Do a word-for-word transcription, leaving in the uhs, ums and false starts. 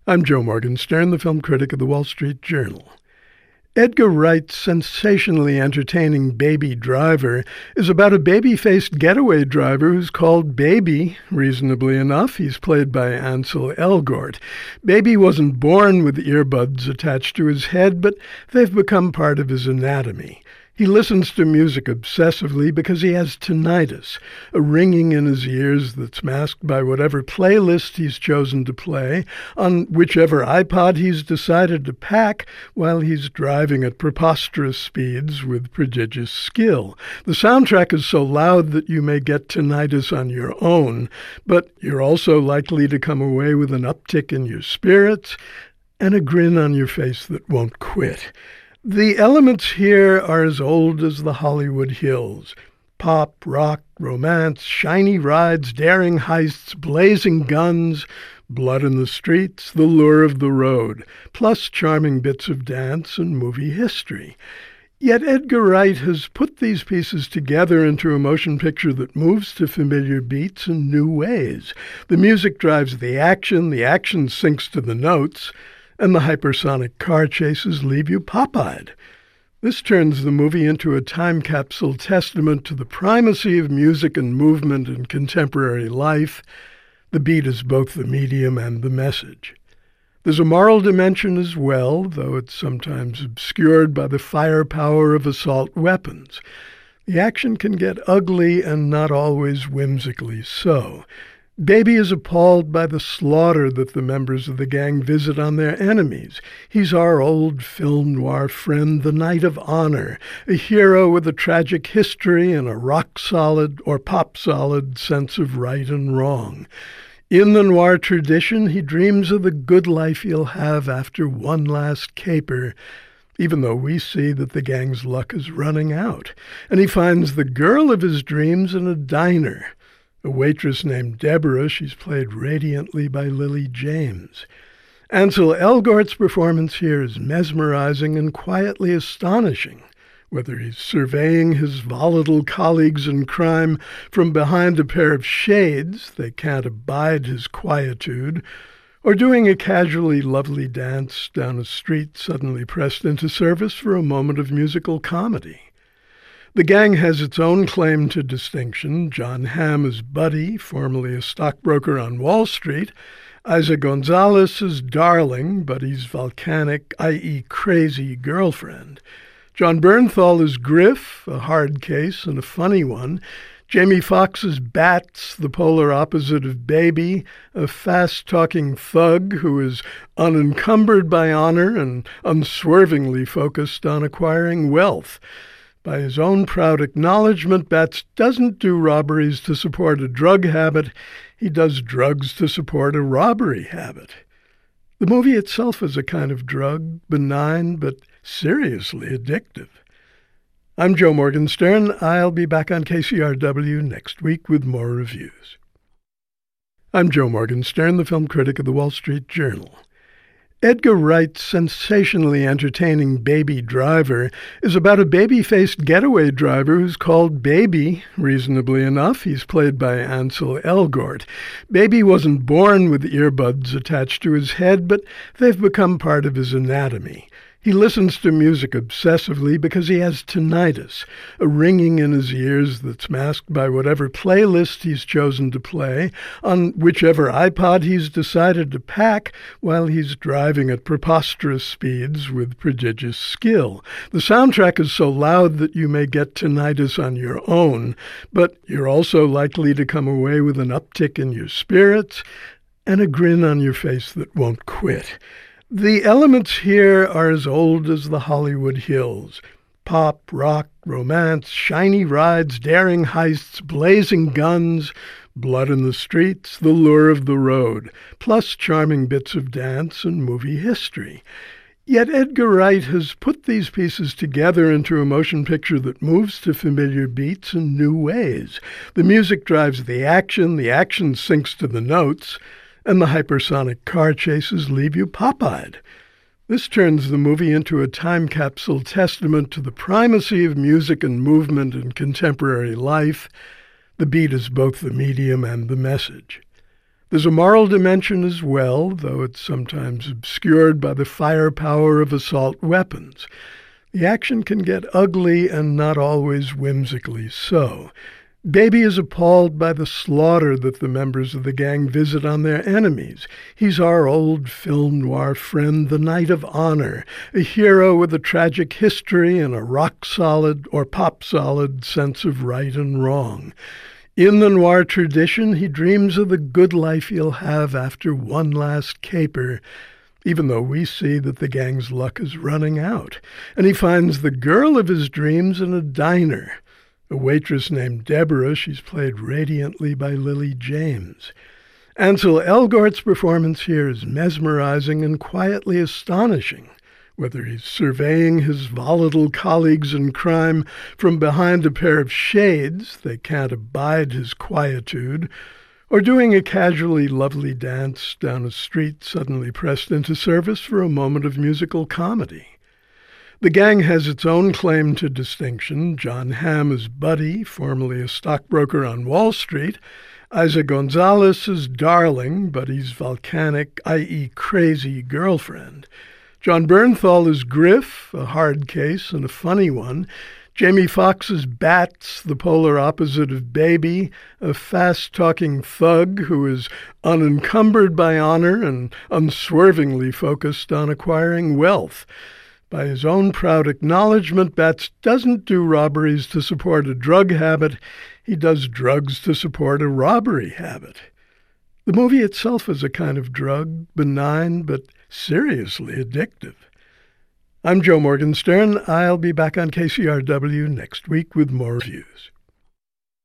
I'm Joe Morgenstern, the film critic of the Wall Street Journal. Edgar Wright's sensationally entertaining Baby Driver is about a baby-faced getaway driver who's called Baby, reasonably enough. He's played by Ansel Elgort. Baby wasn't born with earbuds attached to his head, but they've become part of his anatomy. He listens to music obsessively because he has tinnitus, a ringing in his ears that's masked by whatever playlist he's chosen to play on whichever iPod he's decided to pack while he's driving at preposterous speeds with prodigious skill. The soundtrack is so loud that you may get tinnitus on your own, but you're also likely to come away with an uptick in your spirits and a grin on your face that won't quit. The elements here are as old as the Hollywood Hills. Pop, rock, romance, shiny rides, daring heists, blazing guns, blood in the streets, the lure of the road, plus charming bits of dance and movie history. Yet Edgar Wright has put these pieces together into a motion picture that moves to familiar beats in new ways. The music drives the action, the action syncs to the notes, and the hypersonic car chases leave you pop-eyed. This turns the movie into a time capsule testament to the primacy of music and movement in contemporary life. The beat is both the medium and the message. There's a moral dimension as well, though it's sometimes obscured by the firepower of assault weapons. The action can get ugly and not always whimsically so. Baby is appalled by the slaughter that the members of the gang visit on their enemies. He's our old film noir friend, the Knight of Honor, a hero with a tragic history and a rock-solid or pop-solid sense of right and wrong. In the noir tradition, he dreams of the good life he'll have after one last caper, even though we see that the gang's luck is running out. And he finds the girl of his dreams in a diner, a waitress named Deborah. She's played radiantly by Lily James. Ansel Elgort's performance here is mesmerizing and quietly astonishing, whether he's surveying his volatile colleagues in crime from behind a pair of shades, they can't abide his quietude, or doing a casually lovely dance down a street suddenly pressed into service for a moment of musical comedy. The gang has its own claim to distinction. John Hamm is Buddy, formerly a stockbroker on Wall Street. Isa Gonzalez is Darling, Buddy's volcanic, that is crazy girlfriend. John Bernthal is Griff, a hard case and a funny one. Jamie Foxx is Bats, the polar opposite of Baby, a fast-talking thug who is unencumbered by honor and unswervingly focused on acquiring wealth. By his own proud acknowledgement, Bats doesn't do robberies to support a drug habit. He does drugs to support a robbery habit. The movie itself is a kind of drug, benign but seriously addictive. I'm Joe Morgenstern. I'll be back on K C R W next week with more reviews. I'm Joe Morgenstern, the film critic of the Wall Street Journal. Edgar Wright's sensationally entertaining Baby Driver is about a baby-faced getaway driver who's called Baby, reasonably enough. He's played by Ansel Elgort. Baby wasn't born with earbuds attached to his head, but they've become part of his anatomy. He listens to music obsessively because he has tinnitus, a ringing in his ears that's masked by whatever playlist he's chosen to play on whichever iPod he's decided to pack while he's driving at preposterous speeds with prodigious skill. The soundtrack is so loud that you may get tinnitus on your own, but you're also likely to come away with an uptick in your spirits and a grin on your face that won't quit. The elements here are as old as the Hollywood Hills. Pop, rock, romance, shiny rides, daring heists, blazing guns, blood in the streets, the lure of the road, plus charming bits of dance and movie history. Yet Edgar Wright has put these pieces together into a motion picture that moves to familiar beats in new ways. The music drives the action, the action syncs to the notes, and the hypersonic car chases leave you pop-eyed. This turns the movie into a time capsule testament to the primacy of music and movement in contemporary life. The beat is both the medium and the message. There's a moral dimension as well, though it's sometimes obscured by the firepower of assault weapons. The action can get ugly and not always whimsically so. Baby is appalled by the slaughter that the members of the gang visit on their enemies. He's our old film noir friend, the Knight of Honor, a hero with a tragic history and a rock-solid or pop-solid sense of right and wrong. In the noir tradition, he dreams of the good life he'll have after one last caper, even though we see that the gang's luck is running out. And he finds the girl of his dreams in a diner, a waitress named Deborah. She's played radiantly by Lily James. Ansel Elgort's performance here is mesmerizing and quietly astonishing, whether he's surveying his volatile colleagues in crime from behind a pair of shades, they can't abide his quietude, or doing a casually lovely dance down a street suddenly pressed into service for a moment of musical comedy. The gang has its own claim to distinction. John Hamm is Buddy, formerly a stockbroker on Wall Street. Isa Gonzalez is Darling, Buddy's volcanic, that is crazy girlfriend. John Bernthal is Griff, a hard case and a funny one. Jamie Foxx is Bats, the polar opposite of Baby, a fast-talking thug who is unencumbered by honor and unswervingly focused on acquiring wealth. By his own proud acknowledgement, Bats doesn't do robberies to support a drug habit. He does drugs to support a robbery habit. The movie itself is a kind of drug, benign but seriously addictive. I'm Joe Morgenstern. I'll be back on K C R W next week with more reviews.